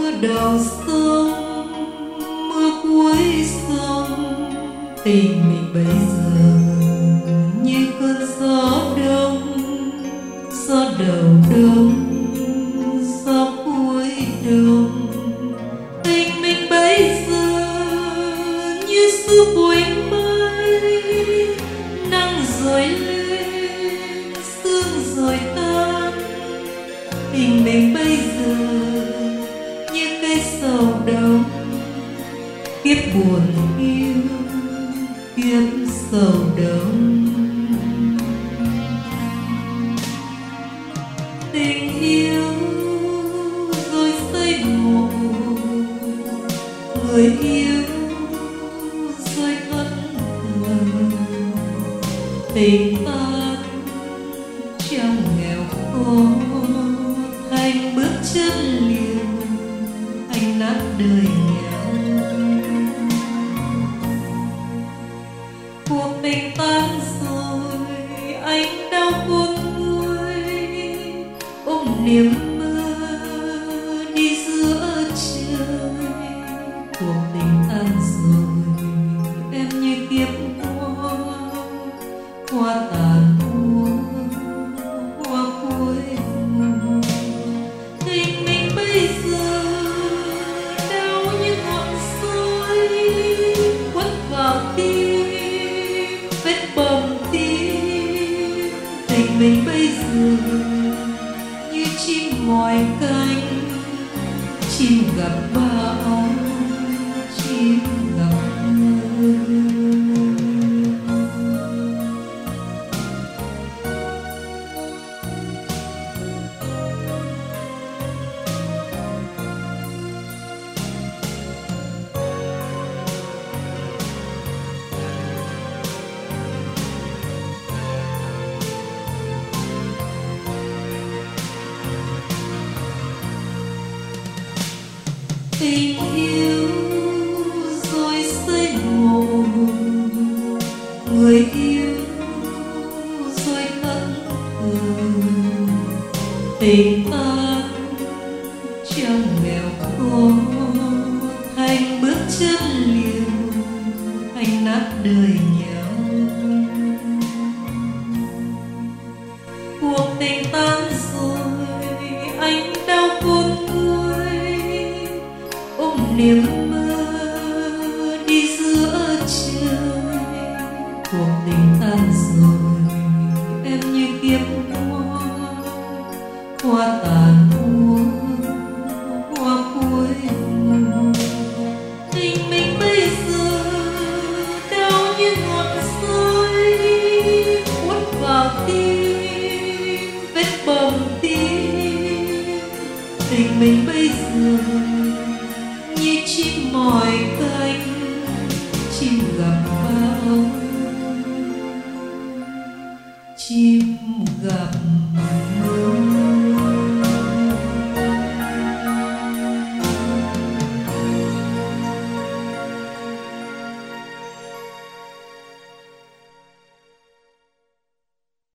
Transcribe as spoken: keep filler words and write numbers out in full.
đầu sông, mưa cuối sông, tình mình bây giờ như cơn gió đông, gió đầu đông, gió cuối đông. Tình mình bây giờ như sương buổi mây, nắng rồi lên, sương rồi tan. Tình mình bây giờ như cây sầu đông, kiếp buồn yêu, kiếp sầu đông. Tình yêu rồi xây mộ, người yêu rồi thất thường. Tình tan trong nghèo khó, thành bước chân liều, thành nát đời nghèo. Cuộc tình tan rồi, anh đau khôn nguôi, ôm niềm mơ đi giữa trời. Cuộc tình tan rồi, em như kiếp hoa, hoa tàn úa, hoa cuối mùa. Tình mình bây giờ đau như ngọn soi, quất vào tim, vết bầm tim. Tình mình bây giờ như chim ngoài cánh, chim gặp bão, chim gặp mưa. Tình yêu rồi xây mộ, người yêu rồi thất thường. Tình tan trong nghèo khó, thành bước chân liều, thành nát đời nghèo. Cuộc tình tan rồi, anh đau khôn nguôi, ôm niềm